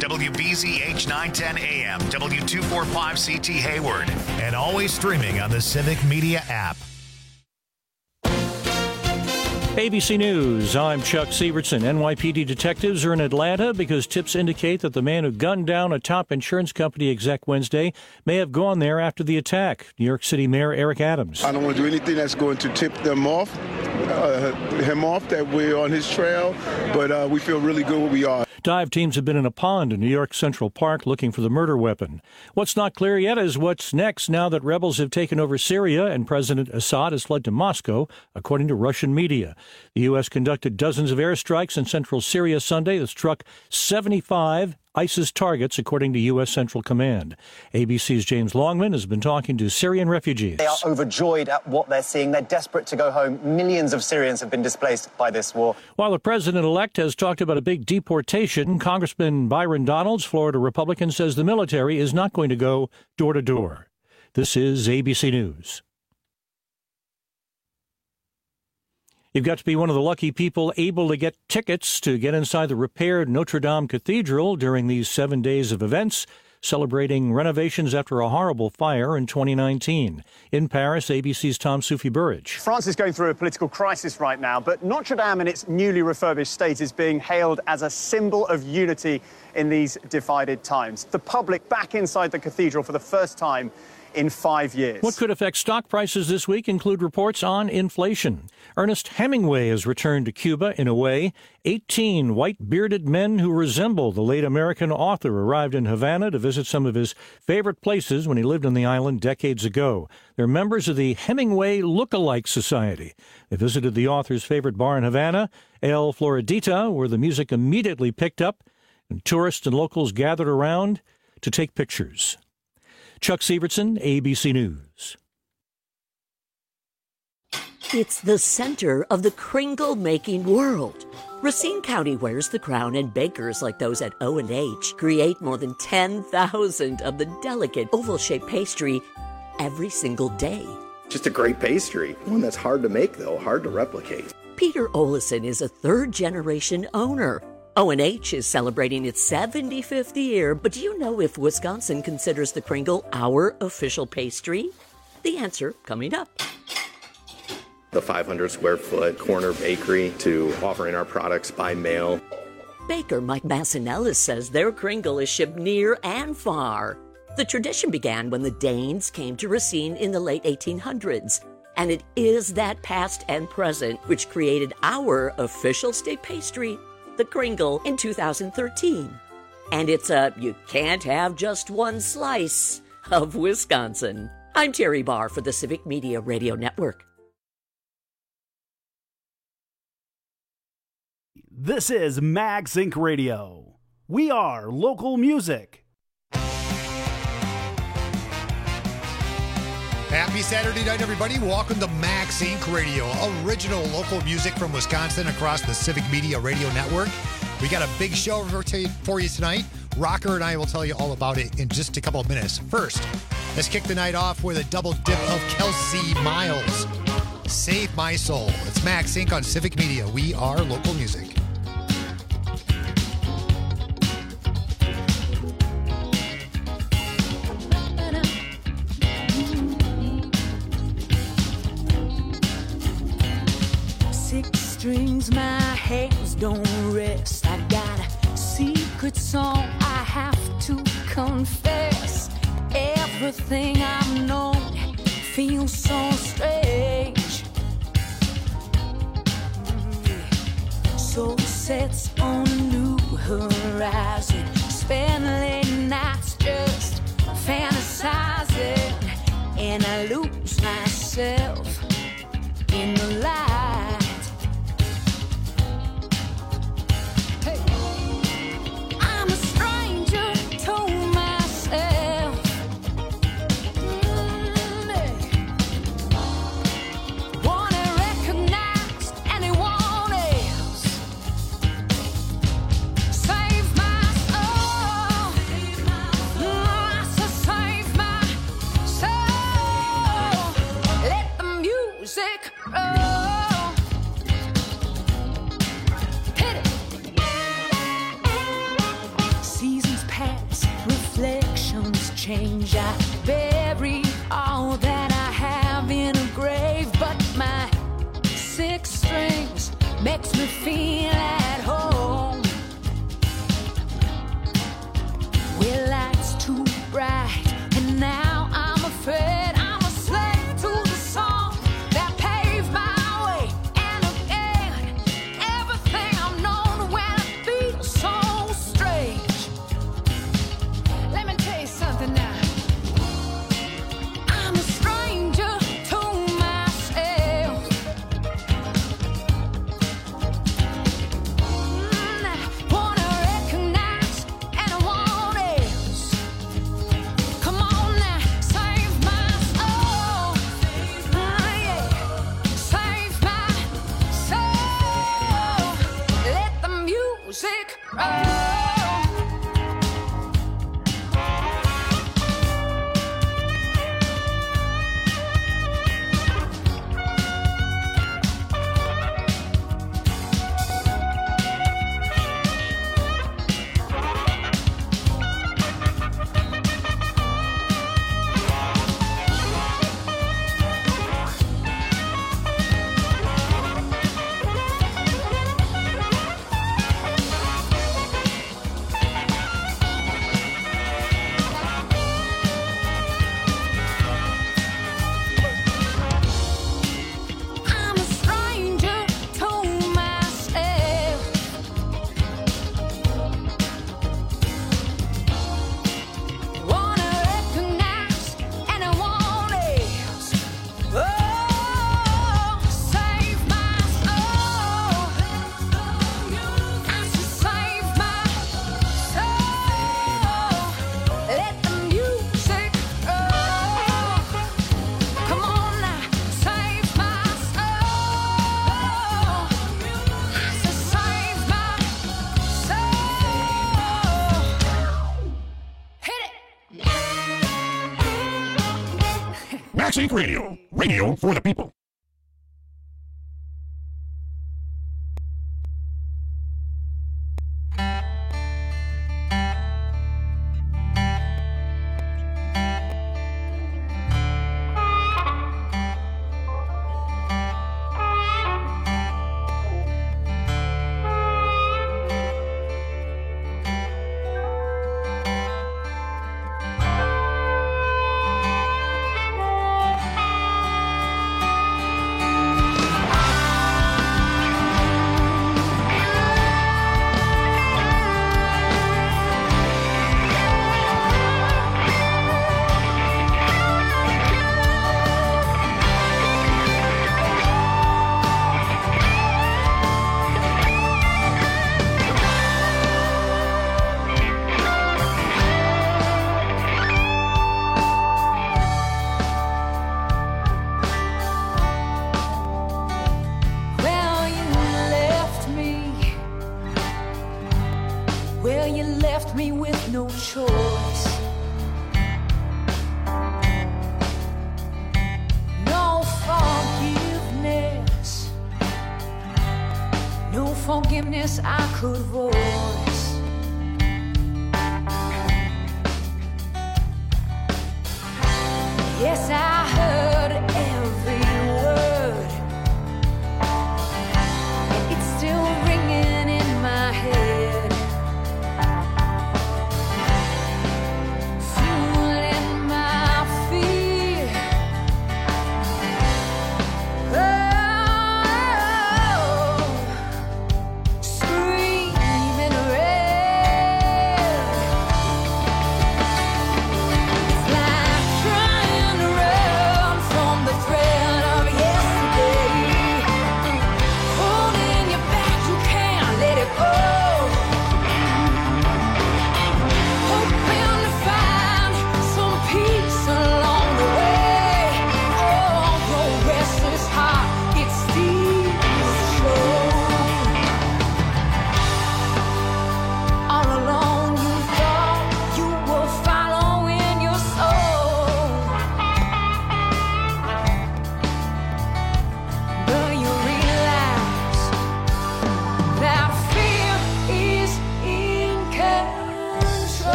WBZH 910 AM, W245CT Hayward, and always streaming on the Civic Media app. ABC News, I'm Chuck Sievertson. NYPD detectives are in Atlanta because tips indicate that the man who gunned down a top insurance company exec Wednesday may have gone there after the attack. New York City Mayor Eric Adams. I don't want to do anything that's going to tip him off, that we're on his trail, but we feel really good where we are. Dive teams have been in a pond in New York Central Park looking for the murder weapon. What's not clear yet is what's next now that rebels have taken over Syria and President Assad has fled to Moscow, according to Russian media. The U.S. conducted dozens of airstrikes in central Syria Sunday that struck 75 ISIS targets, according to U.S. Central Command. ABC's James Longman has been talking to Syrian refugees. They are overjoyed at what they're seeing. They're desperate to go home. Millions of Syrians have been displaced by this war. While the president-elect has talked about a big deportation, Congressman Byron Donalds, Florida Republican, says the military is not going to go door to door. This is ABC News. You've got to be one of the lucky people able to get tickets to get inside the repaired Notre Dame Cathedral during these 7 days of events, celebrating renovations after a horrible fire in 2019. In Paris, ABC's Tom Soufi-Burridge. France is going through a political crisis right now, but Notre Dame in its newly refurbished state is being hailed as a symbol of unity in these divided times. The public back inside the cathedral for the first time in 5 years. What could affect stock prices this week include reports on inflation. Ernest Hemingway has returned to Cuba in a way. 18 white-bearded men who resemble the late American author arrived in Havana to visit some of his favorite places when he lived on the island decades ago. They're members of the Hemingway Look-alike Society. They visited the author's favorite bar in Havana, El Floridita, where the music immediately picked up, and tourists and locals gathered around to take pictures. Chuck Sievertson, ABC News. It's the center of the Kringle-making world. Racine County wears the crown, and bakers like those at O&H create more than 10,000 of the delicate oval-shaped pastry every single day. Just a great pastry. One that's hard to make, though, hard to replicate. Peter Olison is a third-generation owner. O&H is celebrating its 75th year, but do you know if Wisconsin considers the Kringle our official pastry? The answer coming up. The 500 square foot corner bakery to offering our products by mail. Baker Mike Massinellis says their Kringle is shipped near and far. The tradition began when the Danes came to Racine in the late 1800s. And it is that past and present which created our official state pastry, the Kringle, in 2013. And it's a you can't have just one slice of Wisconsin. I'm Terry Barr for the Civic Media Radio Network. This is MagSync Radio. We are local music. Happy Saturday night, everybody. Welcome to MagSync Radio, original local music from Wisconsin across the Civic Media Radio Network. We got a big show for you tonight. Rocker and I will tell you all about it in just a couple of minutes. First, let's kick the night off with a double dip of Kelsey Miles. Save My Soul. It's MagSync on Civic Media. We are local music. Strings, my hands don't rest. I got a secret song I have to confess. Everything I've known feels so strange. Soul sets on a new horizon. Spend late nights just fantasizing, and I lose myself in the light. Music, oh. change. I bury all that I have in a grave, but my six strings makes me feel at home. Well, light's too bright, and now I'm afraid I'm a slave to the song that paved my way. And again, everything I've known when I feel so strange. Let me tell you something now. I'm a stranger to myself. I wanna recognize and I want else. Come on now, save my soul. Yeah. Save my soul. Let the music roll. I'm a stranger to myself. Wanna recognize and I want else. Oh, save my soul. I said save my soul. Let the music roll. Come on now, save my soul. I said save my soul. Hit it. Max Inc. Radio. Radio for the people. Well, you left me with no choice. No forgiveness. No forgiveness I could voice. Yes, I heard every word. It's still ringing in my head. Fueling my fear. Oh, screaming red. It's like trying to run.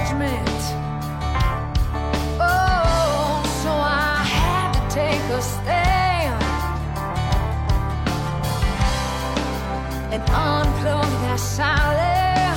judgment. Oh, so I had to take a stand and unplug that silence.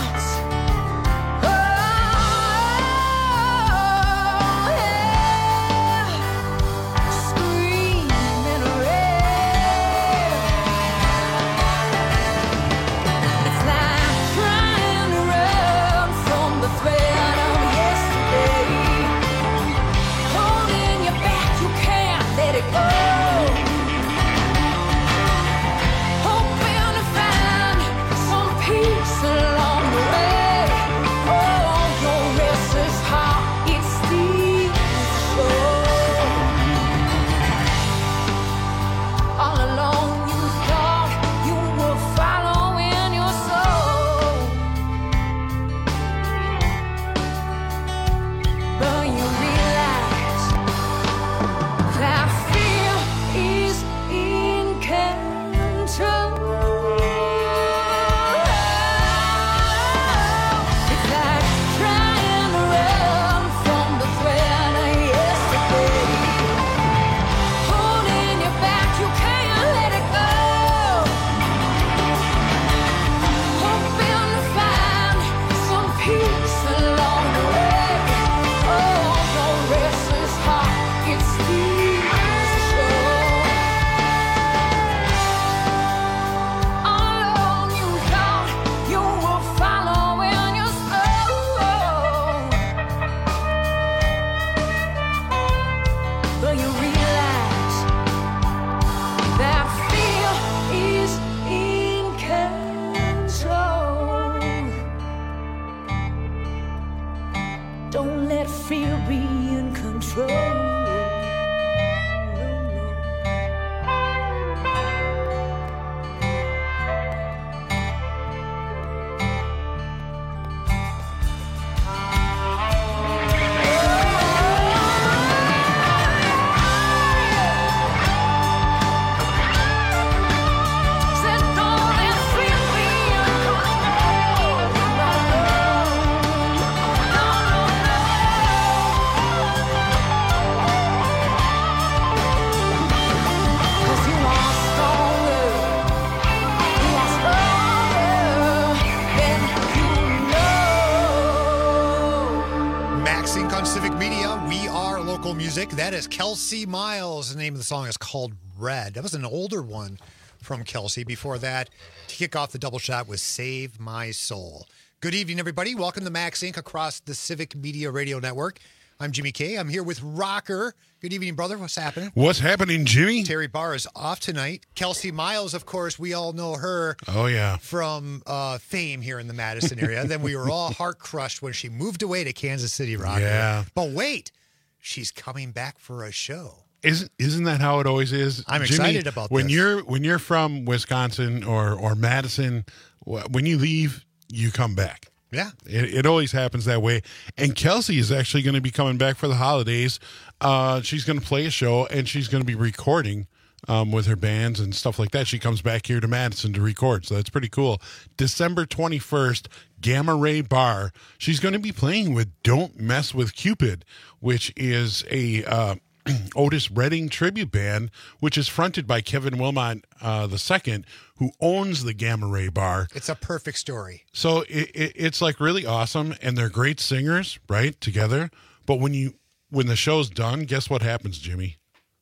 That is Kelsey Miles. The name of the song is called Red. That was an older one from Kelsey. Before that, to kick off the double shot was Save My Soul. Good evening, everybody. Welcome to Max Inc. across the Civic Media Radio Network. I'm Jimmy K. I'm here with Rocker. Good evening, brother. What's happening? What's happening, Jimmy? Terry Barr is off tonight. Kelsey Miles, of course, we all know her. Oh, yeah. From fame here in the Madison area. Then we were all heart crushed when she moved away to Kansas City, Rocker. Yeah. But wait. She's coming back for a show. Isn't that how it always is? I'm Jimmy, excited about when this. When you're from Wisconsin or Madison, when you leave, you come back. Yeah. It always happens that way. And Kelsey is actually going to be coming back for the holidays. She's going to play a show, and she's going to be recording with her bands and stuff like that. She comes back here to Madison to record, so that's pretty cool. December 21st, Gamma Ray Bar. She's going to be playing with Don't Mess with Cupid, which is a Otis Redding tribute band, which is fronted by Kevin Wilmot II, who owns the Gamma Ray Bar. It's a perfect story. So it's like really awesome, and they're great singers, right, together. But when the show's done, guess what happens, Jimmy?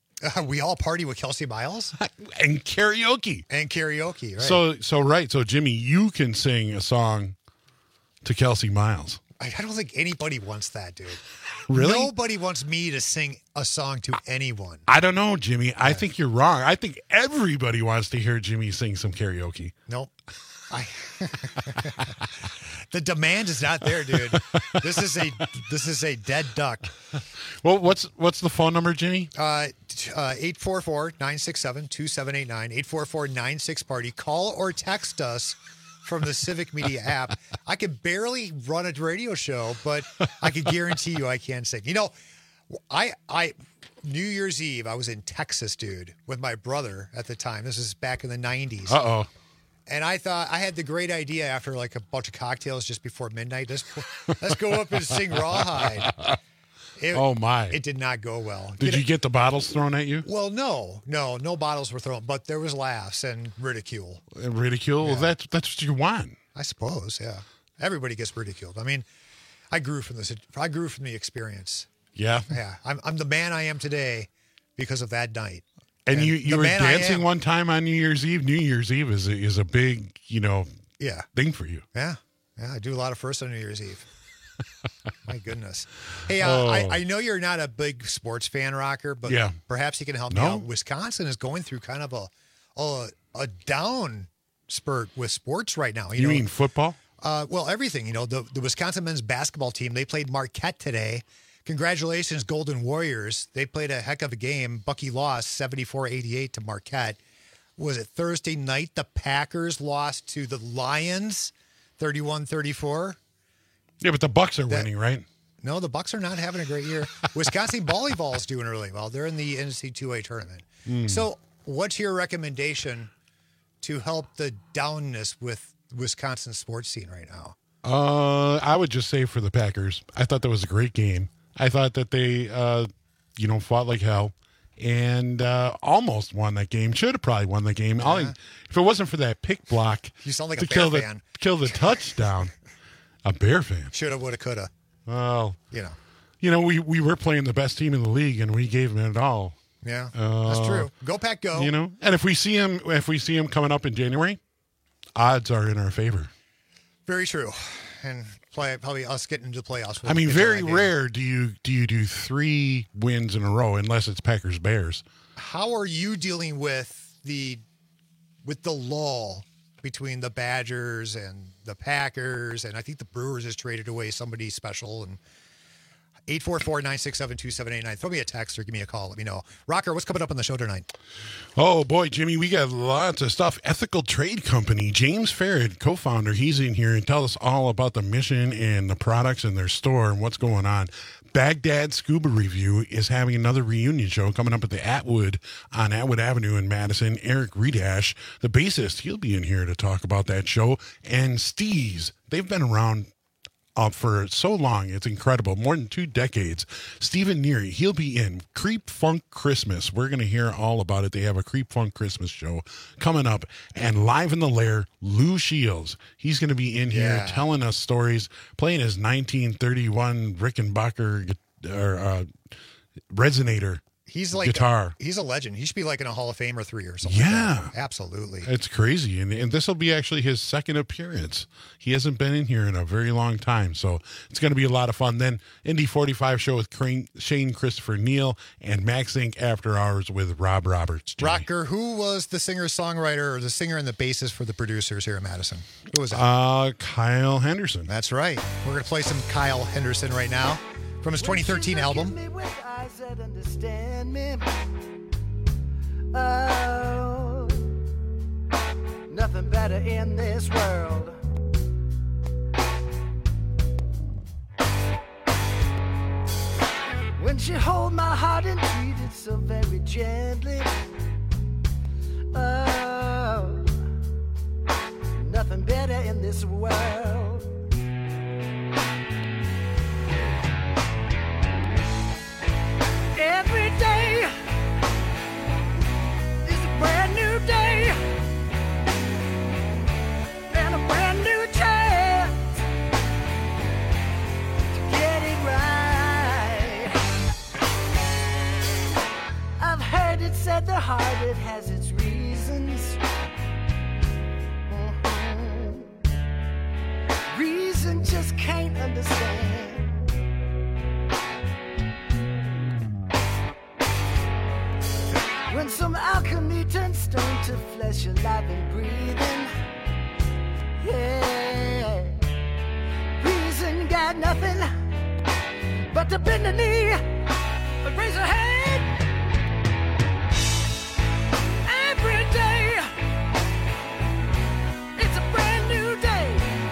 We all party with Kelsey Miles and karaoke. Right? So Jimmy, you can sing a song to Kelsey Miles. I don't think anybody wants that, dude. Really? Nobody wants me to sing a song to anyone. I don't know, Jimmy. I think you're wrong. I think everybody wants to hear Jimmy sing some karaoke. Nope. The demand is not there, dude. This is a dead duck. Well, what's the phone number, Jimmy? 844-967-2789. 844-96-PARTY. Call or text us from the Civic Media app. I could barely run a radio show, but I could guarantee you I can sing. You know, I New Year's Eve, I was in Texas, dude, with my brother at the time. This is back in the 90s. Uh-oh. And I thought I had the great idea after like a bunch of cocktails just before midnight. Let's go up and sing Rawhide. Oh my! It did not go well. Did you get the bottles thrown at you? Well, no bottles were thrown, but there was laughs and ridicule. Ridicule? Yeah. Well, that's what you want. I suppose. Yeah, everybody gets ridiculed. I mean, I grew from this. I grew from the experience. Yeah. Yeah. I'm the man I am today because of that night. And you were dancing one time on New Year's Eve. New Year's Eve is a big, thing for you. Yeah. Yeah, I do a lot of firsts on New Year's Eve. My goodness. Hey, I know you're not a big sports fan, Rocker, but perhaps you can help me out. Wisconsin is going through kind of a down spurt with sports right now. You mean football? Well, everything. The Wisconsin men's basketball team, they played Marquette today. Congratulations, Golden Warriors. They played a heck of a game. Bucky lost 74-88 to Marquette. Was it Thursday night? The Packers lost to the Lions 31-34. Yeah, but the Bucks are winning, right? No, the Bucks are not having a great year. Wisconsin volleyball is doing really well. They're in the NCAA tournament. So what's your recommendation to help the downness with Wisconsin sports scene right now? I would just say for the Packers. I thought that was a great game. I thought that they, fought like hell and almost won that game. Should have probably won the game. If it wasn't for that pick block, you sound like to a Bear fan. Kill the touchdown. A Bear fan. Shoulda, woulda, coulda. Well, we were playing the best team in the league, and we gave them it all. Yeah, that's true. Go Pack, go. And if we see him coming up in January, odds are in our favor. Very true. And probably us getting into the playoffs. I mean, very rare do you do 3 wins in a row unless it's Packers Bears. How are you dealing with the lull between the Badgers and the Packers? And I think the Brewers has traded away somebody special. And 844-967-2789. Throw me a text or give me a call. Let me know. Rocker, what's coming up on the show tonight? Oh, boy, Jimmy, we got lots of stuff. Ethical Trade Company, James Farrad, co-founder, he's in here and tell us all about the mission and the products in their store and what's going on. Baghdad Scuba Review is having another reunion show coming up at the Atwood on Atwood Avenue in Madison. Eric Redash, the bassist, he'll be in here to talk about that show. And Steez, they've been around for so long. It's incredible. More than 2 decades. Stephen Neary, he'll be in Creep Funk Christmas. We're going to hear all about it. They have a Creep Funk Christmas show coming up. And live in the lair, Lou Shields. He's going to be in here telling us stories, playing his 1931 Rickenbacker resonator. He's like guitar. He's a legend. He should be like in a Hall of Fame or 3 or something. Yeah. Like that. Absolutely. It's crazy. And this will be actually his second appearance. He hasn't been in here in a very long time. So it's going to be a lot of fun. Then Indy 45 show with Shane Christopher Neal and Max Inc. After Hours with Rob Roberts. Jimmy. Rocker, who was the singer-songwriter or the singer and the bassist for the producers here in Madison? Who was that? Kyle Henderson. That's right. We're going to play some Kyle Henderson right now from his 2013 album. That understand me. Oh, nothing better in this world. When she hold my heart and treat it so very gently. Oh, nothing better in this world. Every day is a brand new day and a brand new chance to get it right. I've heard it said the heart, it has its reasons. Reason just can't understand. When some alchemy turns stone to flesh, alive and breathing. Yeah, reason got nothing but to bend the knee, but raise a hand. Every day, it's a brand new day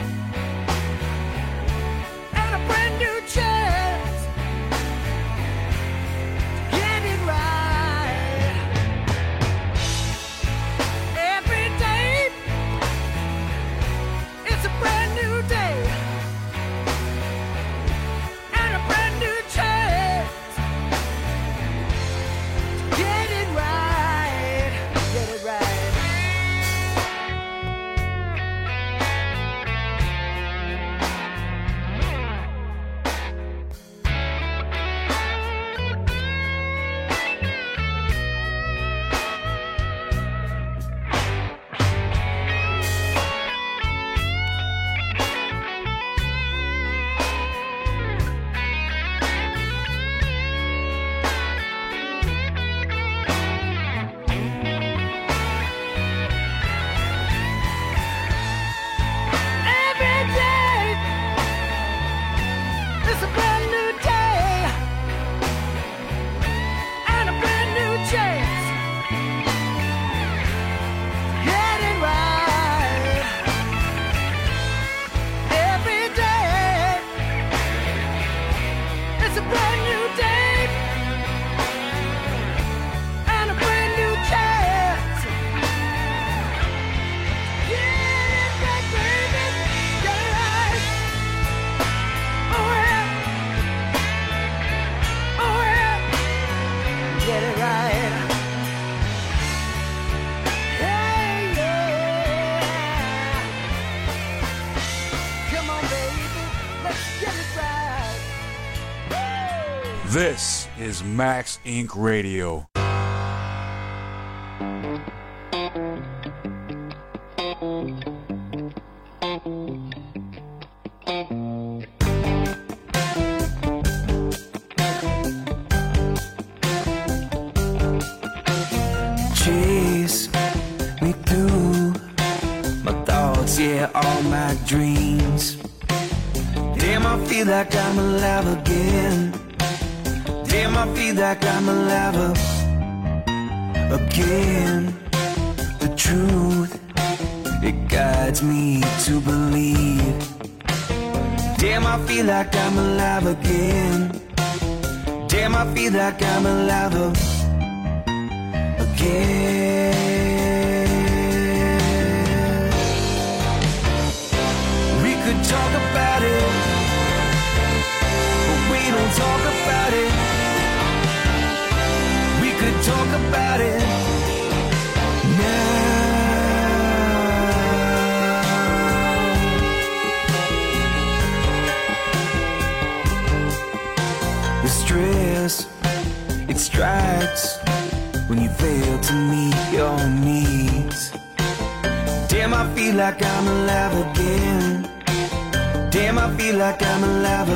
and a brand new chance to get it right. This is Max Inc. Radio. Chase me through my thoughts, yeah, all my dreams. Damn, I feel like I'm alive again. Damn, I feel like I'm alive again. The truth, it guides me to believe. Damn, I feel like I'm alive again. Damn, I feel like I'm alive again. We could talk about it, but we don't talk about it. We could talk about it now. The stress, it strikes when you fail to meet your needs. Damn, I feel like I'm alive again. Damn, I feel like I'm alive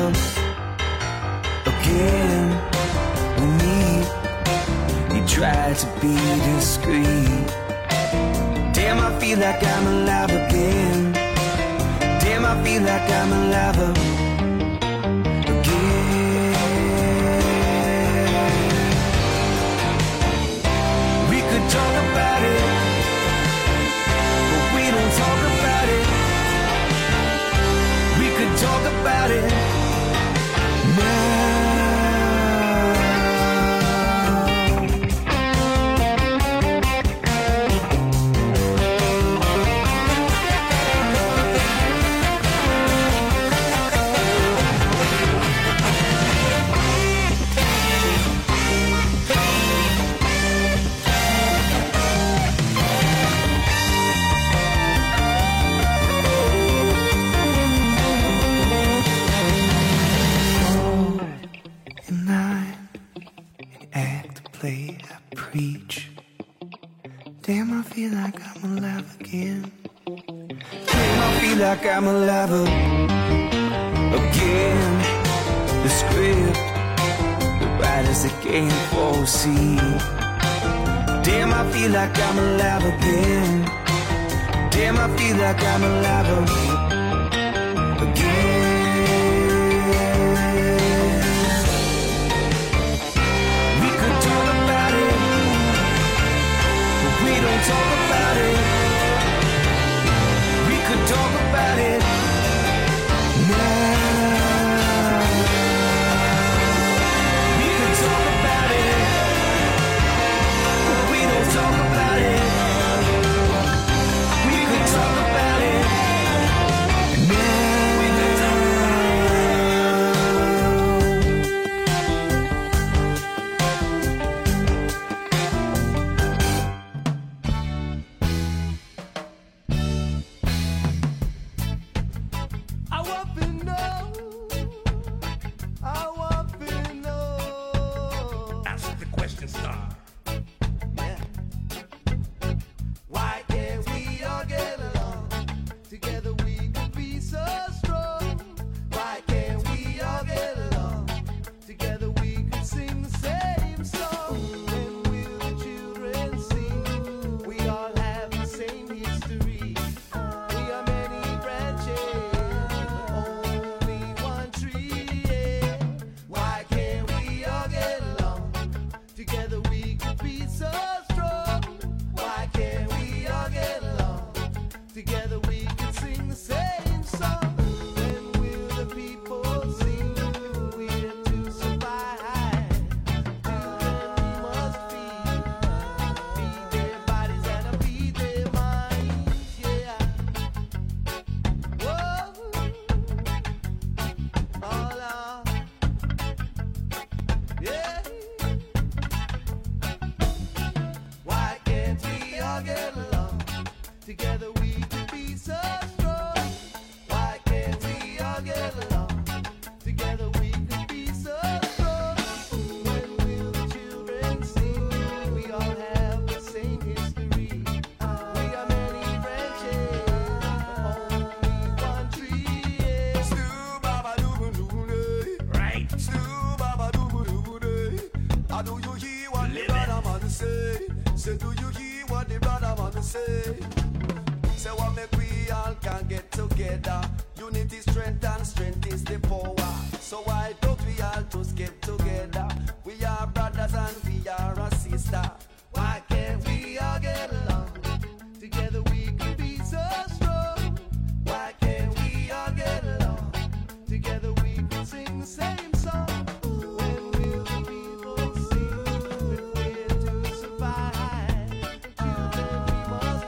again. With me, you try to be discreet. Damn, I feel like I'm alive again. Damn, I feel like I'm alive again. We could talk about it, but we don't talk about it. We could talk about it now. Damn, I feel like I'm alive again. Damn, I feel like I'm alive again. The script, the writers that can't foresee. Damn, I feel like I'm alive again. Damn, I feel like I'm alive again. We could talk about it, but we don't talk about it. We could talk about it now. We could talk about it, but we don't talk about it. We could talk about it now. We could talk about it. Say, do you hear what the brother man say? Say, what make we all can get together? Unity, strength, and strength is the power. So why don't we all just get together? We are brothers and we are a sister. Why can't we all get along? Together we can be so strong. Why can't we all get along? Together we can sing the same song. When will the people see that we're to survive? Children we must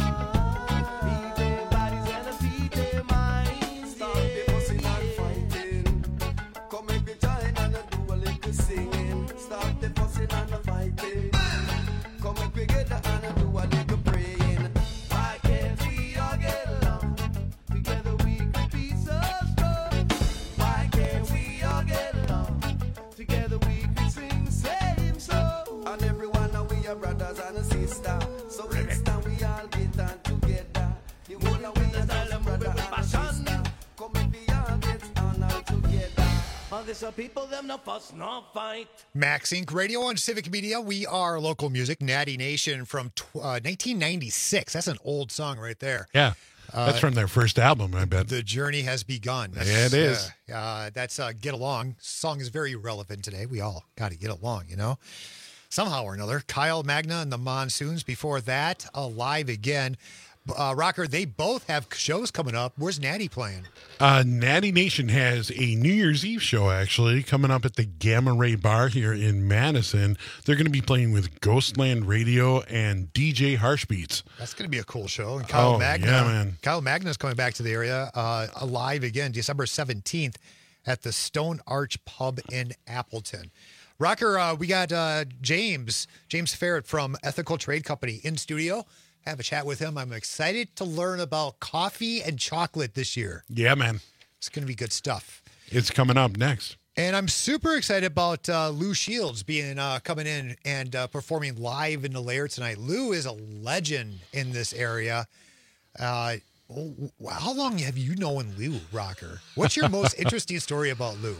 feed their bodies and feed their minds. Stop the fussing and fighting. Come make me join and do a little singing. Stop the fussing and the fighting. Come make me get and do a little praying. Why can't we all get along? Together we could be so strong. Why can't we all get along? Together we could sing the same song. And everyone now we are brothers and sisters. So next time we all get on together. The whole of we are just brother and sister. Come make we all get on all together. All these people them no fuss, no fight. Max Inc. Radio on Civic Media. We are local music. Natty Nation from 1996. That's an old song right there. Yeah. That's from their first album, I bet. The journey has begun. Yeah, it is. That's Get Along. Song is very relevant today. We all got to get along, you know, somehow or another. Kyle Magna and the Monsoons. Before that, Alive Again. Rocker, they both have shows coming up. Where's Natty playing? Natty Nation has a New Year's Eve show, actually, coming up at the Gamma Ray Bar here in Madison. They're going to be playing with Ghostland Radio and DJ Harshbeats. That's going to be a cool show. And Kyle Magna, yeah, man. Kyle Magna's coming back to the area. Alive Again, December 17th at the Stone Arch Pub in Appleton. Rocker, we got James Ferret from Ethical Trade Company in studio. Have a chat with him. I'm excited to learn about coffee and chocolate this year. Yeah, man. It's going to be good stuff. It's coming up next. And I'm super excited about Lou Shields being coming in and performing live in the Lair tonight. Lou is a legend in this area. How long have you known Lou, Rocker? What's your most interesting story about Lou?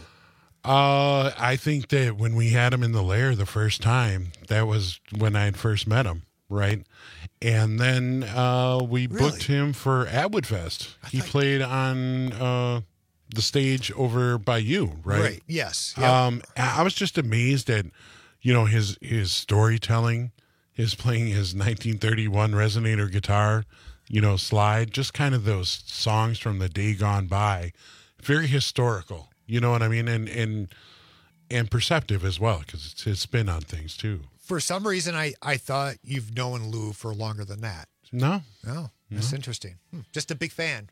I think that when we had him in the Lair the first time, that was when I had first met him, right? And then we booked him for Atwood Fest. He played on the stage over by you, right? Right, yes. Yep. I was just amazed at, you know, his storytelling, his playing his 1931 resonator guitar, you know, slide, just kind of those songs from the day gone by. Very historical, you know what I mean? And perceptive as well, because it's his spin on things, too. For some reason, I thought you've known Lou for longer than that. No. That's interesting. Just a big fan.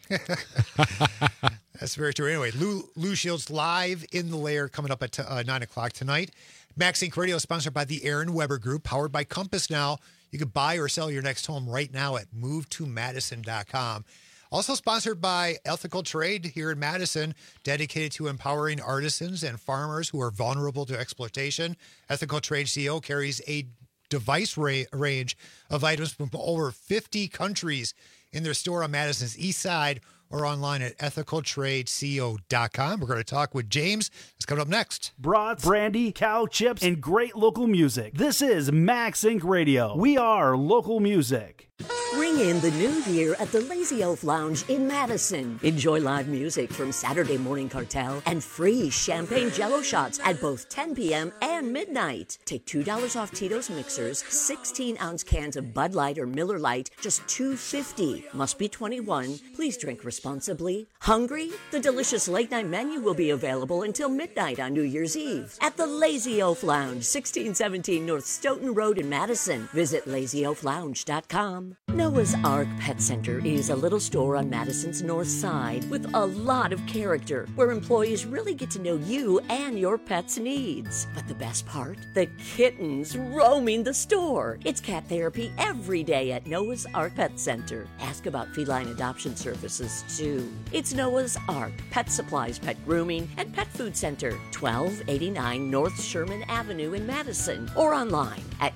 That's very true. Anyway, Lou Shields live in the Lair coming up at 9 o'clock tonight. Max Inc. Radio is sponsored by the Aaron Weber Group, powered by Compass Now. You can buy or sell your next home right now at movetomadison.com. Also sponsored by Ethical Trade here in Madison, dedicated to empowering artisans and farmers who are vulnerable to exploitation. Ethical Trade CO carries a device range of items from over 50 countries in their store on Madison's east side or online at ethicaltradeco.com. We're going to talk with James. It's coming up next. Brats, brandy, cow chips, and great local music. This is Max Inc. Radio. We are local music. Ring in the new year at the Lazy Elf Lounge in Madison. Enjoy live music from Saturday Morning Cartel and free champagne jello shots at both 10 p.m. and midnight. Take $2 off Tito's mixers, 16-ounce cans of Bud Light or Miller Lite, just $2.50. Must be 21. Please drink responsibly. Hungry? The delicious late-night menu will be available until midnight on New Year's Eve at the Lazy Elf Lounge, 1617 North Stoughton Road in Madison. Visit LazyElfLounge.com. Noah's Ark Pet Center is a little store on Madison's north side with a lot of character, where employees really get to know you and your pet's needs. But the best part? The kittens roaming the store. It's cat therapy every day at Noah's Ark Pet Center. Ask about feline adoption services, too. It's Noah's Ark Pet Supplies, Pet Grooming, and Pet Food Center, 1289 North Sherman Avenue in Madison, or online at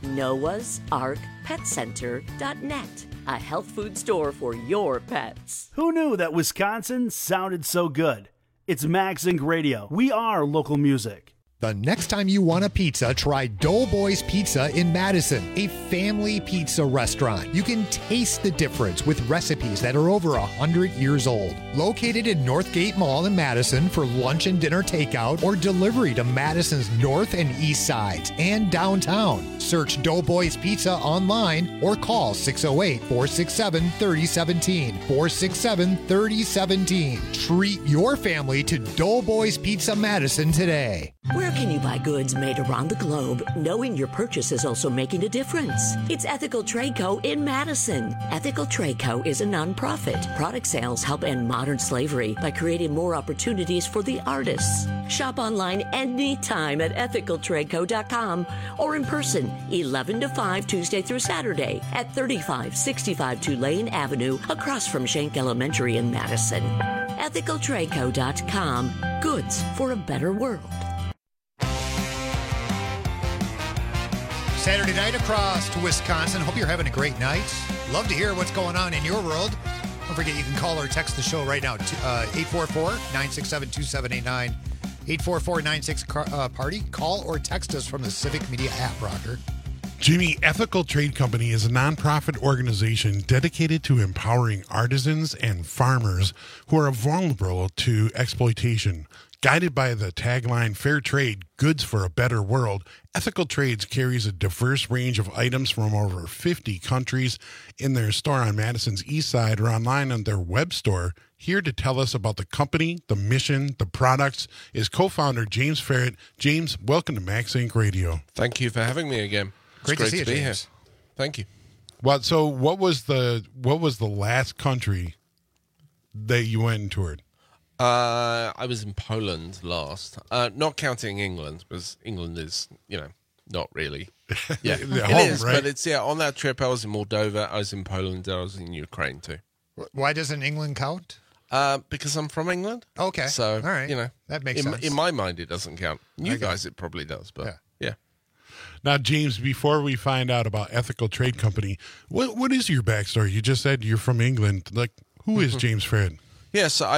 noahsarkpetcenter.net. A health food store for your pets. Who knew that Wisconsin sounded so good? It's Max Inc. Radio. We are local music. The next time you want a pizza, try Doughboys Pizza in Madison, a family pizza restaurant. You can taste the difference with recipes that are over 100 years old. Located in Northgate Mall in Madison for lunch and dinner takeout or delivery to Madison's north and east sides and downtown. Search Doughboys Pizza online or call 608-467-3017. 467-3017. Treat your family to Doughboys Pizza Madison today. Where can you buy goods made around the globe, knowing your purchase is also making a difference? It's Ethical Trade Co. in Madison. Ethical Trade Co. is a nonprofit. Product sales help end modern slavery by creating more opportunities for the artists. Shop online anytime at ethicaltradeco.com or in person, 11 to 5 Tuesday through Saturday at 3565 Tulane Avenue across from Schenck Elementary in Madison. ethicaltradeco.com. Goods for a better world. Saturday night across to Wisconsin. Hope you're having a great night. Love to hear what's going on in your world. Don't forget you can call or text the show right now. 844-967-2789. 844-96-PARTY. Call or text us from the Civic Media app, Rocker. Jimmy, Ethical Trade Company is a nonprofit organization dedicated to empowering artisans and farmers who are vulnerable to exploitation. Guided by the tagline, Fair Trade, Goods for a Better World, Ethical Trades carries a diverse range of items from over 50 countries in their store on Madison's east side or online on their web store. Here to tell us about the company, the mission, the products is co-founder James Ferret. James, welcome to Max Inc. Radio. Thank you for having me again. Great to see you, be James. here. Thank you. Well, so what was the last country that you went and toured? I was in Poland last, not counting England, because England is, not really. Yeah, it home, is, right? but it's, on that trip, I was in Moldova, I was in Poland, I was in Ukraine too. Why doesn't England count? Because I'm from England. Okay. So, all right. That makes sense. In my mind, it doesn't count. You guys, it probably does, but yeah. Now, James, before we find out about Ethical Trade Company, what is your backstory? You just said you're from England. Like, who is James Ferret? Yeah, so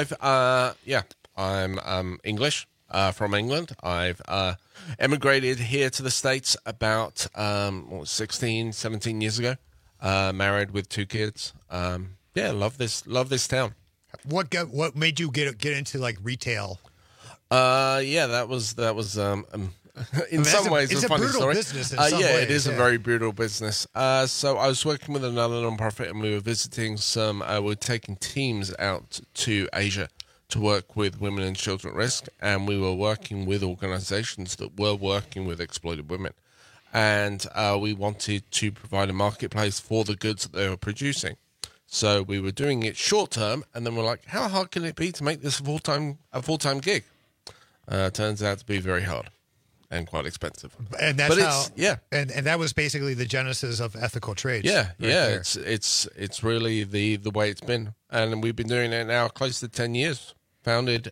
I'm English, from England. I've emigrated here to the States about 16, 17 years ago. Married with 2 kids. Love this town. What made you get into like retail? That was in some ways it's a funny brutal story. Business in some ways, it is a very brutal business. So I was working with another nonprofit, and we were visiting we're taking teams out to Asia to work with women and children at risk, and we were working with organizations that were working with exploited women, and we wanted to provide a marketplace for the goods that they were producing. So we were doing it short term, and then we're like, how hard can it be to make this a full-time gig? Turns out to be very hard. And quite expensive, and that's and that was basically the genesis of Ethical Trade. There. It's really the way it's been, and we've been doing it now close to 10 years. Founded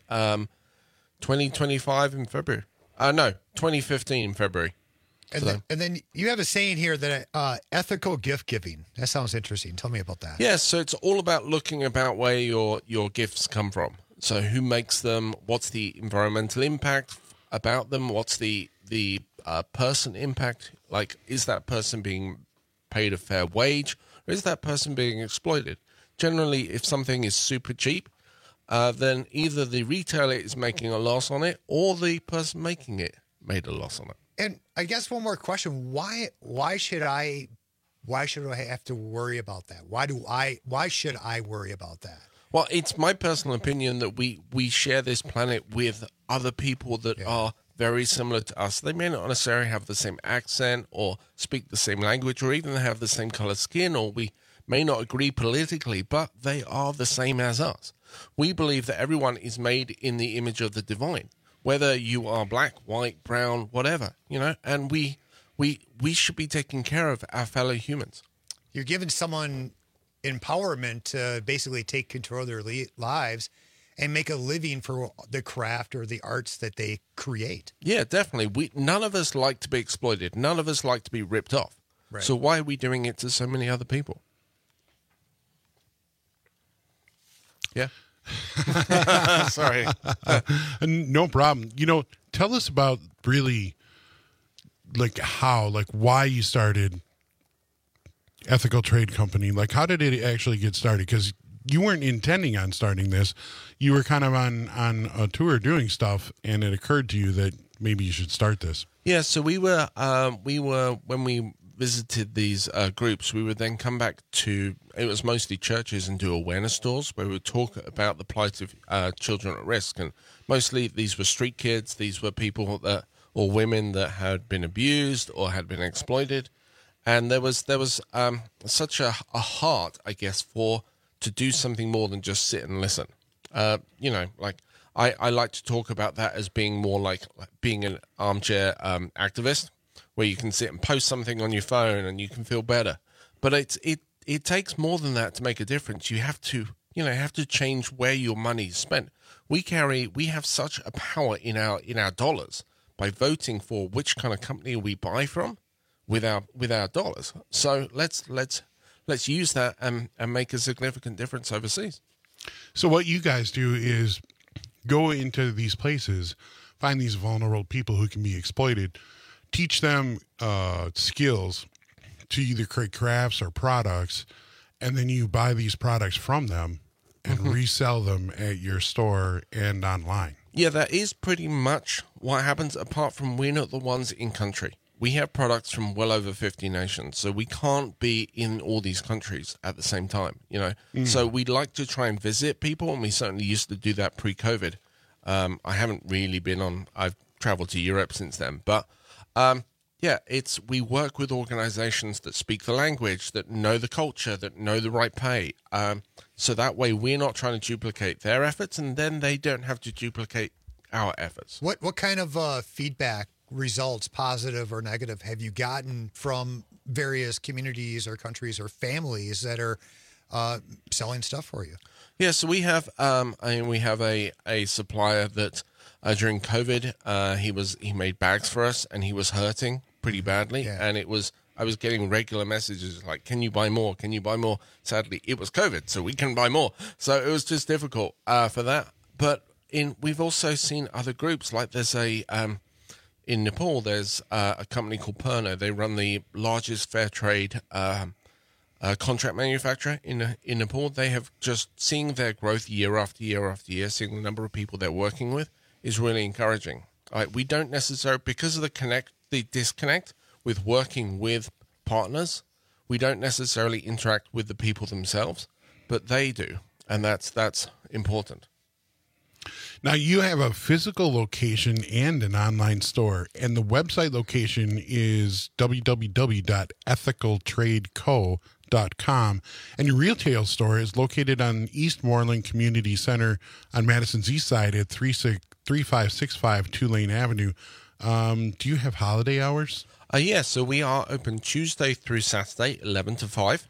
2025 in February. 2015 in February. And then you have a saying here that ethical gift giving. That sounds interesting. Tell me about that. Yeah, so it's all about looking about where your gifts come from. So who makes them? What's the environmental impact about them? What's the person impact? Like, is that person being paid a fair wage, or is that person being exploited? Generally, if something is super cheap, then either the retailer is making a loss on it, or the person making it made a loss on it. And I guess one more question: Why should I have to worry about that? Why should I worry about that? Well, it's my personal opinion that we share this planet with other people that are very similar to us. They may not necessarily have the same accent or speak the same language or even have the same color skin, or we may not agree politically, but they are the same as us. We believe that everyone is made in the image of the divine, whether you are black, white, brown, whatever, and we should be taking care of our fellow humans. You're giving someone empowerment to basically take control of their lives and make a living for the craft or the arts that they create. Yeah, definitely. None of us like to be exploited. None of us like to be ripped off. Right. So why are we doing it to so many other people? Yeah. Sorry. No problem. Tell us about really why you started Ethical Trade Company. Like, how did it actually get started? Because you weren't intending on starting this. You were kind of on a tour doing stuff, and it occurred to you that maybe you should start this. Yeah, so we were when we visited these groups, we would then come back to, it was mostly churches, and do awareness tours where we would talk about the plight of children at risk. And mostly these were street kids. These were people or women that had been abused or had been exploited. And there was such a heart, I guess, to do something more than just sit and listen. I like to talk about that as being more like being an armchair activist, where you can sit and post something on your phone and you can feel better. But it takes more than that to make a difference. You have to change where your money is spent. We have such a power in our dollars by voting for which kind of company we buy from with our dollars. So let's use that and make a significant difference overseas. So what you guys do is go into these places, find these vulnerable people who can be exploited, teach them skills to either create crafts or products, and then you buy these products from them and resell them at your store and online. Yeah, that is pretty much what happens, apart from we're not the ones in country. We have products from well over 50 nations, so we can't be in all these countries at the same time, So we'd like to try and visit people, and we certainly used to do that pre-COVID. I haven't really I've traveled to Europe since then, but we work with organizations that speak the language, that know the culture, that know the right pay. So that way we're not trying to duplicate their efforts, and then they don't have to duplicate our efforts. What kind of feedback, results, positive or negative, have you gotten from various communities or countries or families that are selling stuff for you? Yeah, so we have a supplier that during COVID he made bags for us, and he was hurting pretty badly, and I was getting regular messages like, "Can you buy more? Can you buy more?" Sadly, it was COVID, so we couldn't buy more. So it was just difficult for that. But we've also seen other groups, like there's in Nepal, there's a company called Purno. They run the largest fair trade contract manufacturer in Nepal. They have just seeing their growth year after year after year, seeing the number of people they're working with is really encouraging. We don't necessarily, because of the disconnect with working with partners, we don't necessarily interact with the people themselves, but they do, and that's important. Now, you have a physical location and an online store, and the website location is www.ethicaltradeco.com, and your retail store is located on Eastmoreland Community Center on Madison's east side at 3565 Tulane Avenue. Do you have holiday hours? Yes, so we are open Tuesday through Saturday, 11 to 5.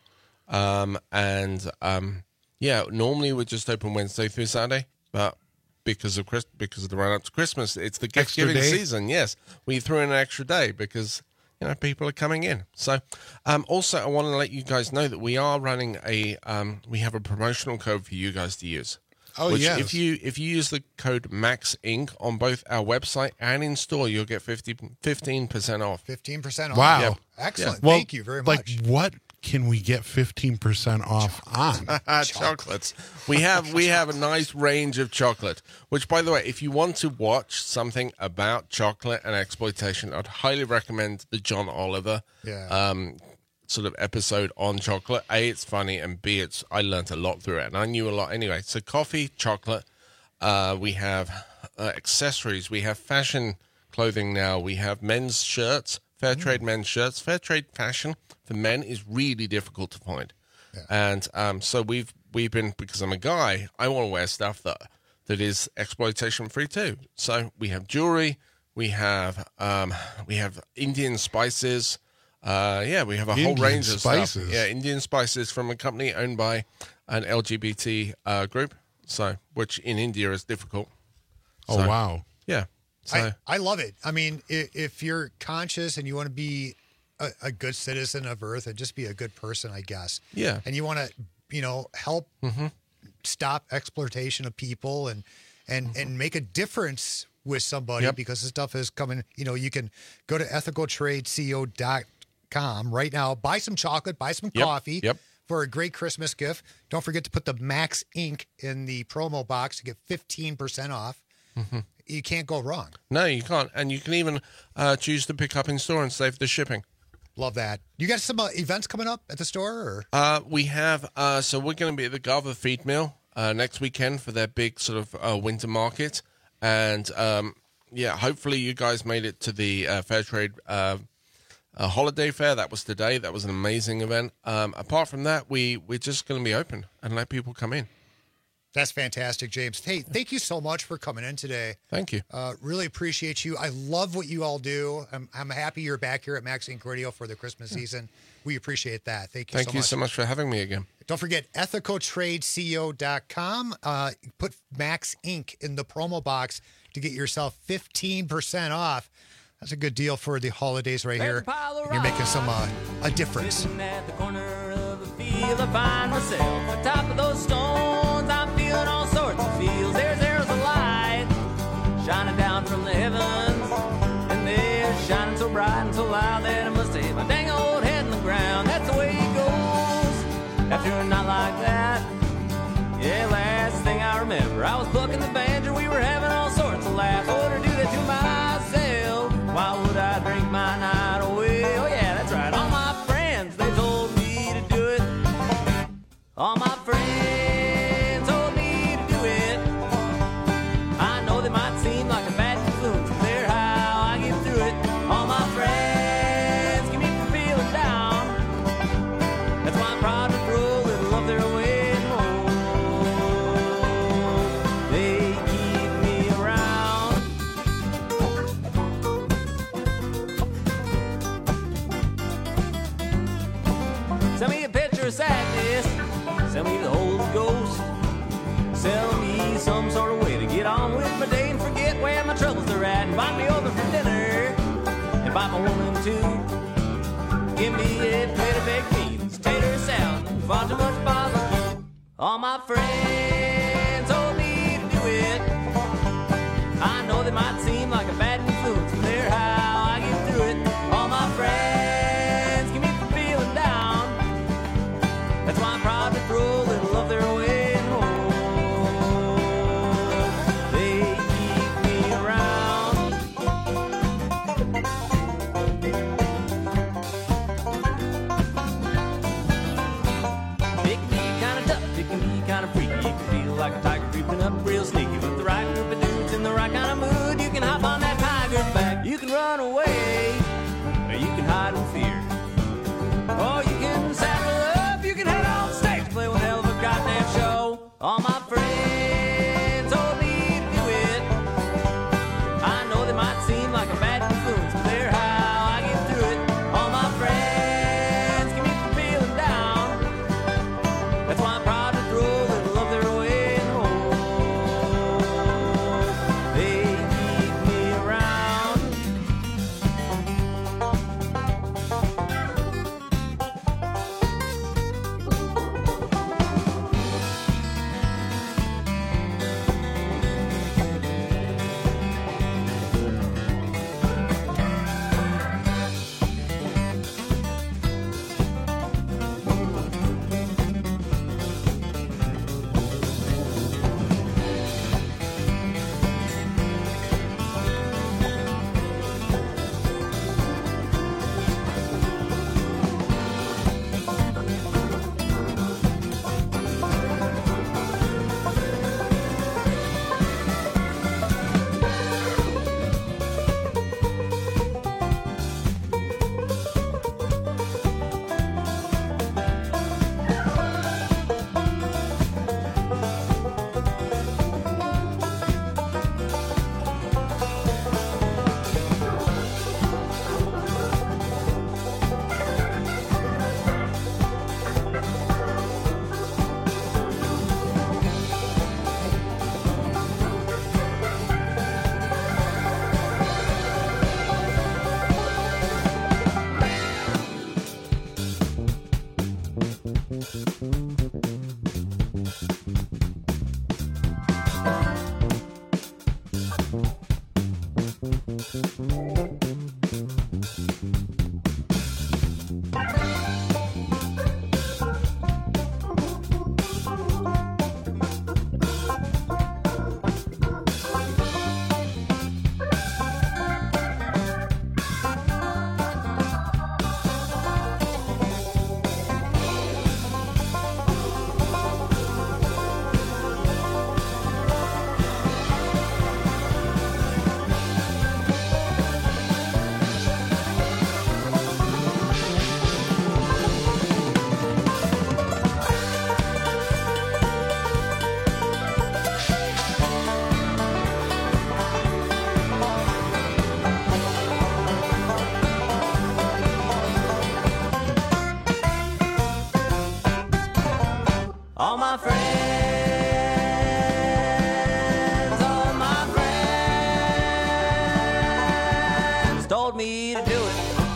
Normally we're just open Wednesday through Saturday, but because of the run up to Christmas, it's the gift giving season. Yes, we threw in an extra day because people are coming in. So, also I want to let you guys know that we are running we have a promotional code for you guys to use. Oh, yes. If you use the code MAXINC on both our website and in store, you'll get 15% off. 15% off. Wow. Yep. Excellent. Well, thank you very much. What can we get 15% off on? Chocolates. We have a nice range of chocolate, which, by the way, if you want to watch something about chocolate and exploitation, I'd highly recommend the John Oliver sort of episode on chocolate. A, it's funny, and B, I learned a lot through it, and I knew a lot anyway. So coffee, chocolate, we have accessories, we have fashion clothing now, we have men's shirts, fair trade men's shirts. Fair trade fashion for men is really difficult to find. And so we've been, because I'm a guy, I want to wear stuff that is exploitation free too. So we have jewelry, we have Indian spices. We have a whole range of stuff. Yeah, Indian spices from a company owned by an LGBT group, which in India is difficult. Oh, wow. Yeah. So I love it. I mean, if you're conscious and you want to be a good citizen of Earth and just be a good person, I guess. Yeah. And you want to, help stop exploitation of people and and make a difference with somebody because this stuff is coming. You can go to ethicaltradeco.com right now, buy some chocolate, buy some coffee for a great Christmas gift. Don't forget to put the Max Inc. in the promo box to get 15% off. Mm-hmm. You can't go wrong. No, you can't. And you can even choose to pick up in store and save the shipping. Love that. You got some events coming up at the store? Or? We have. So we're going to be at the Garver Feed Mill next weekend for their big sort of winter market. And, hopefully you guys made it to the Fair Trade holiday fair. That was today. That was an amazing event. Apart from that, we're just going to be open and let people come in. That's fantastic, James. Hey, thank you so much for coming in today. Thank you. Really appreciate you. I love what you all do. I'm happy you're back here at Max Inc. Radio for the Christmas season. We appreciate that. Thank you so much. Thank you so much for having me again. Don't forget ethicaltradeco.com. Put Max Inc. in the promo box to get yourself 15% off. That's a good deal for the holidays right here. You're making some a difference. Sitting at the corner of a field, I find myself on top of those stones. I'm feeling all sorts of feels. There's a light shining down from the heavens, and they're shining so bright and so loud that I must have my dang old head in the ground. That's the way it goes after a night like that. Yeah, last thing I remember, I was plucking the banjo. We were having all sorts of laughs. Oh, to do that to myself. Why would I drink my night away? Oh, yeah, that's right. All my friends, they told me to do it. All my friends told me to do it. I know they might seem like a bad influence, but they're how I get through it. All my friends keep me from feeling down. That's why I'm proud to throw a little of their way home. They keep me around. Send me a picture of sadness. Send me the Holy Ghost. Sell me some sort of way to get on with my day and forget where my troubles are at. Invite me over for dinner. Invite my woman too. Give me a plate of baked beans, tater salad, and far too much barbecue. All my friends told me to do it. I know they might seem like a bad influence, but they're how I get through it. All my friends keep me from feeling down. That's why I'm proud to throw a little of their way home. They keep me around. It can be kind of tough, it can be kind of freaky. It can feel like a tiger creeping up real sneaky. With the right group of dudes in the right kind of mood, you can hop on that tiger's back. You can run away, or you can hide in fear. Or you can saddle up, you can head on stage to play one hell of a goddamn show. All my friends told me to do it. I know they might seem like a bad influence, but they're how I get through it. All my friends keep me from feeling down. That's why I'm proud to throw a little of their way home. They All my friends, told me to do it.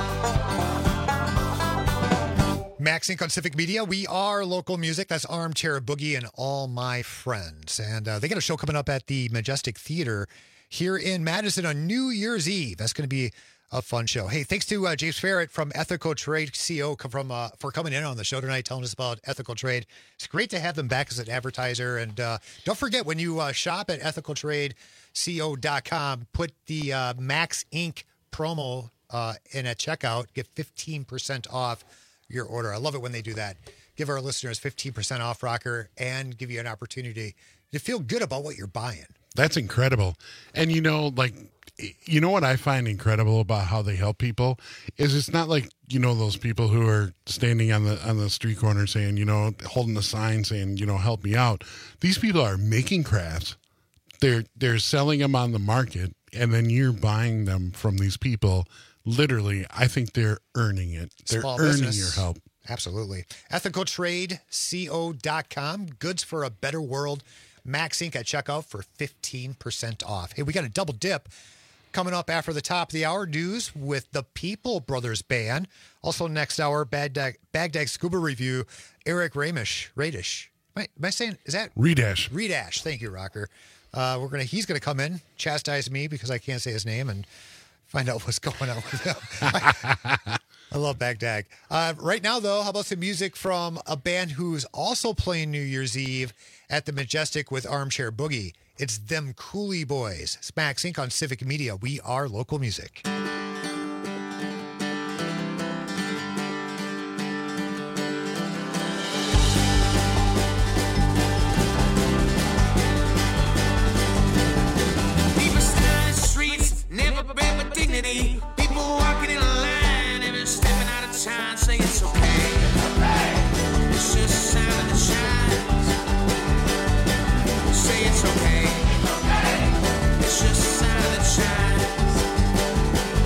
Max Inc. on Civic Media. We are local music. That's Armchair Boogie and All My Friends. And they got a show coming up at the Majestic Theater here in Madison on New Year's Eve. That's going to be a fun show. Hey, thanks to James Ferret from Ethical Trade CO for coming in on the show tonight, telling us about Ethical Trade. It's great to have them back as an advertiser. And don't forget, when you shop at ethicaltradeco.com, put the Max Inc. promo in at checkout, get 15% off your order. I love it when they do that. Give our listeners 15% off, Rocker, and give you an opportunity to feel good about what you're buying. That's incredible. And you know what I find incredible about how they help people is it's not like, those people who are standing on the street corner saying, holding the sign saying, help me out. These people are making crafts. They're selling them on the market, and then you're buying them from these people. Literally, I think they're earning it. They're Small earning business. your help. Absolutely. Ethicaltradeco.com. Goods for a better world. Max Inc. at checkout for 15% off. Hey, we got a double dip coming up after the top of the hour. News with the People Brothers Band. Also next hour, Baghdad Scuba Review. Eric Radish. Am I saying, is that? Redash. Thank you, Rocker. He's gonna come in, chastise me because I can't say his name, and find out what's going on with him. I love Baghdad. Right now, though, how about some music from a band who's also playing New Year's Eve at the Majestic with Armchair Boogie? It's them Coolie Boys. It's Max Inc. on Civic Media. We are local music. People stand in the streets, never bred with dignity. People walking in a line, every stepping out of time, saying it's okay. It's just a sign of the shines. Say it's okay. It's just a sign of the shines.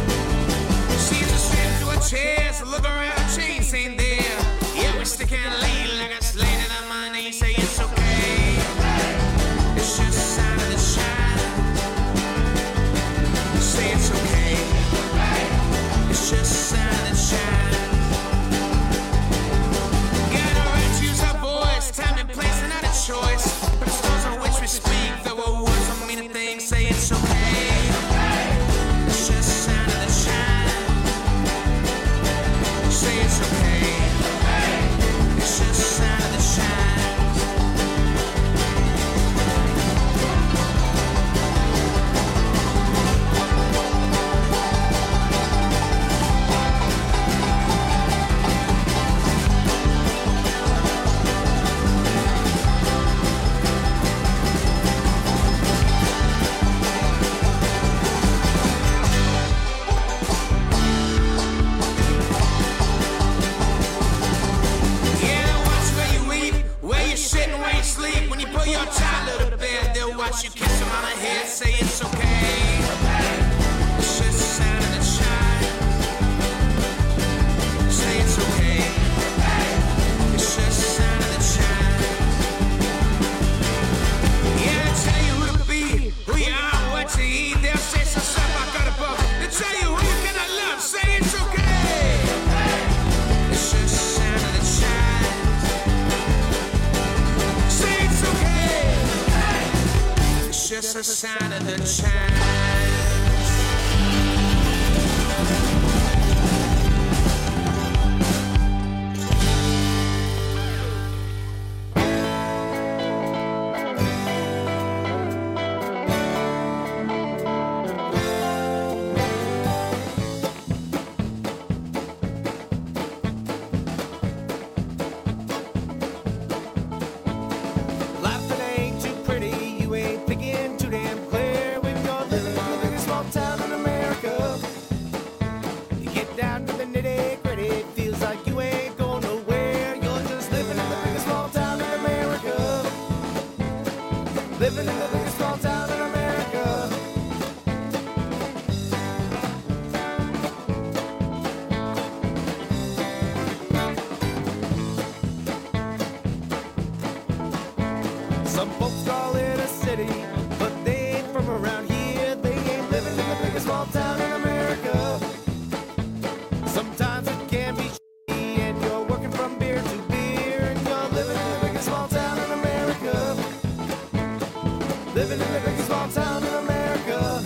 Living in the biggest small town in America. Some folks call it a city, but they ain't from around here. They ain't living in the biggest small town in America. Sometimes it can be shitty and you're working from beer to beer, and you're living in the biggest small town in America. Living in the biggest small town in America.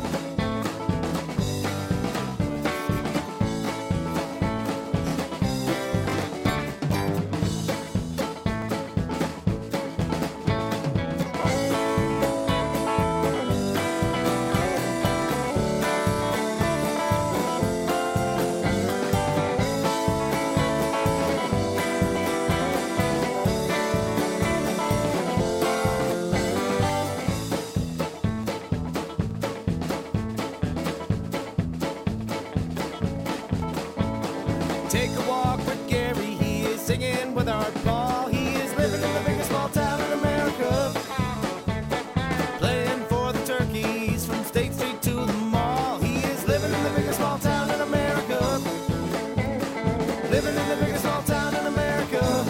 Take a walk with Gary, he is singing with Art Paul. He is living in the biggest small town in America. Playing for the Turkeys from State Street to the mall. He is living in the biggest small town in America. Living in the biggest small town in America.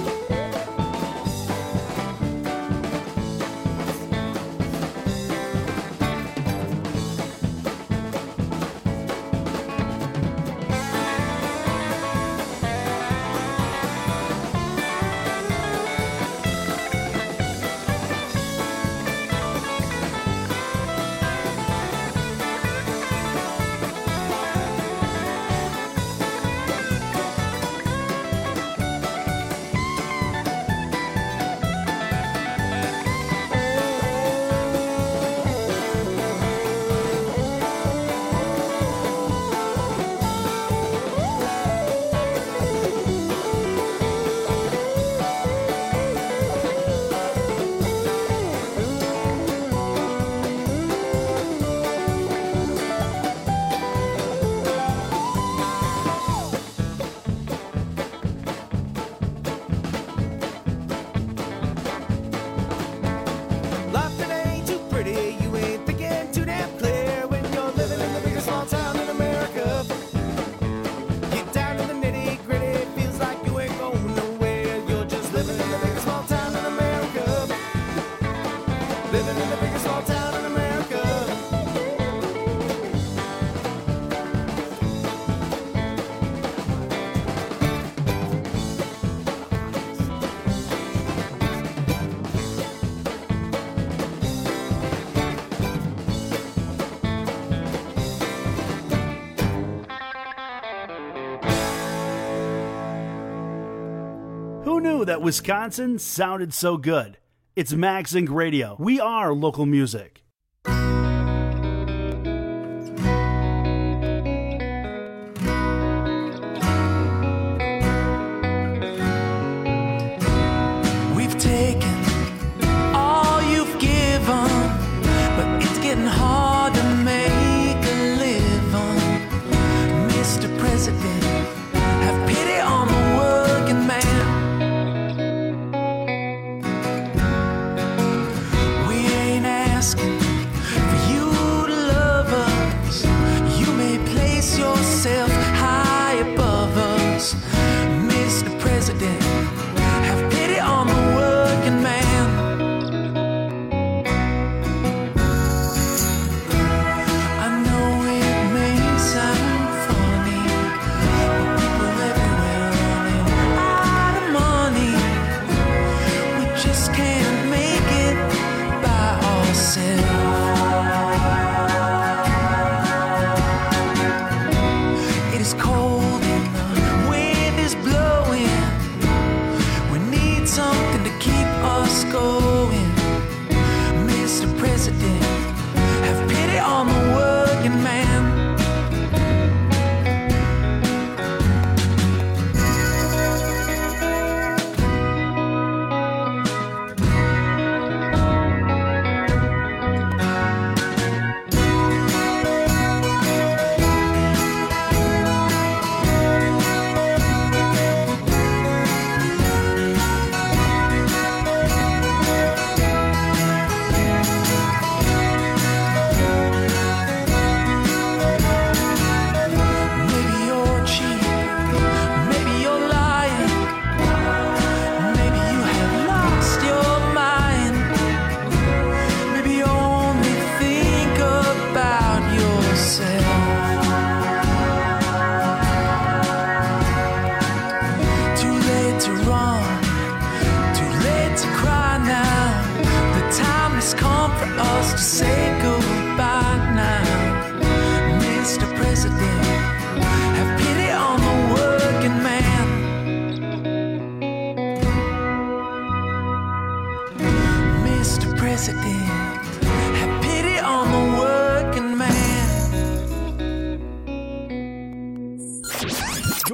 Life that ain't too pretty, you ain't thinking too damn clear when you're living in the biggest small town in America. Get down to the nitty gritty, feels like you ain't going nowhere. You're just living in the biggest small town in America. Living in the biggest small town in America. Who knew that Wisconsin sounded so good? It's Max Inc. Radio. We are local music. We've taken all you've given, but it's getting hard to make a living. Mr. President, have pity on the working man. We ain't asking for you to love us. You may place yourself high above us. Mr. President, have pity on the working man. I know it may sound funny,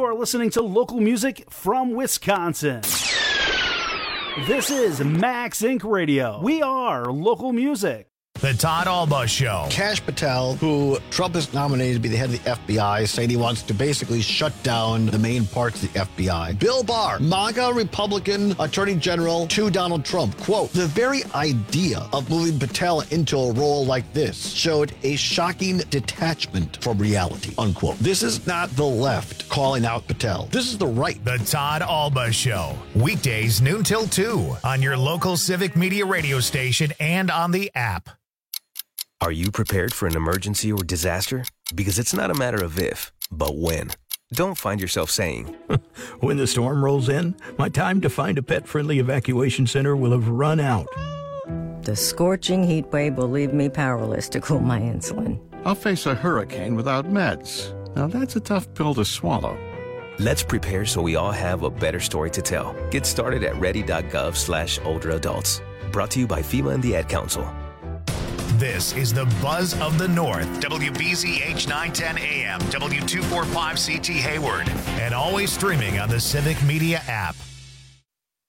are listening to local music from Wisconsin. This is Max Inc. Radio. We are local music. The Todd Alba Show. Kash Patel, who Trump has nominated to be the head of the FBI, saying he wants to basically shut down the main parts of the FBI. Bill Barr, MAGA Republican Attorney General to Donald Trump. Quote, the very idea of moving Patel into a role like this showed a shocking detachment from reality, unquote. This is not the left calling out Patel. This is the right. The Todd Alba Show. Weekdays noon till 2 on your local Civic Media radio station and on the app. Are you prepared for an emergency or disaster? Because it's not a matter of if, but when. Don't find yourself saying, when the storm rolls in, my time to find a pet-friendly evacuation center will have run out. The scorching heat wave will leave me powerless to cool my insulin. I'll face a hurricane without meds. Now that's a tough pill to swallow. Let's prepare so we all have a better story to tell. Get started at ready.gov/older adults. Brought to you by FEMA and the Ad Council. This is the Buzz of the North, WBZH 910 AM, W245CT Hayward, and always streaming on the Civic Media app.